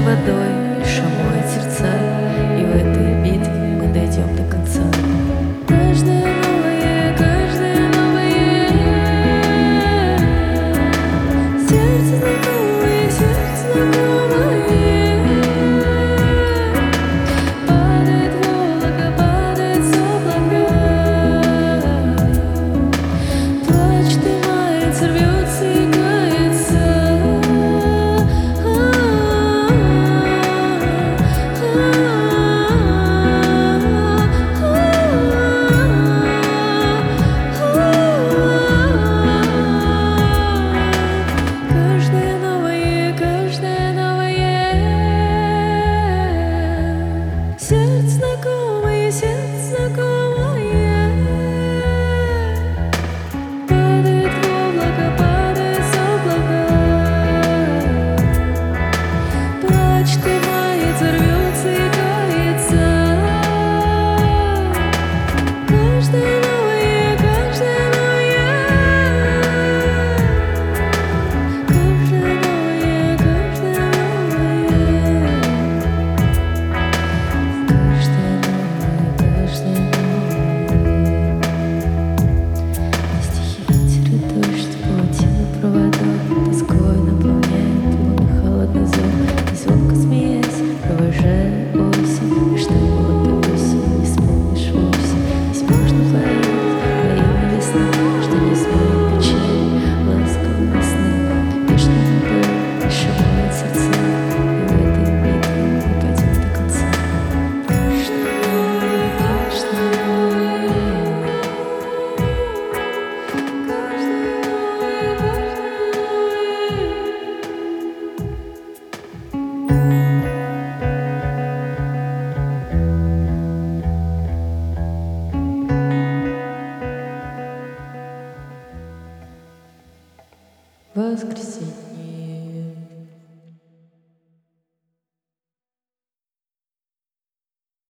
водой, шамует сердца, и в этой битве мы дойдем до конца. Каждое новое, сердце знакомое, сердце знакомое. Падает Волга, падает с облака. Плачет и мается, рвется и кается. Сердце знакомое, сердце знакомое. Падает в облако, падает с облака. Плачет и мается, рвется и кается. Каждое новое, каждое новое. Каждое новое, каждое новое. Стихи, ветер и дождь, паутина проводов, тоской наполняет лунный холодный зов. И звонко смеясь, провожая осень, и что будто осень не вспомнишь вовсе. Здесь можно плавить во имя весны, что не смоет печаль ласковые сны. Нежный водой шамует сердца, и в этой битве мы пойдем до конца. Воскресенье.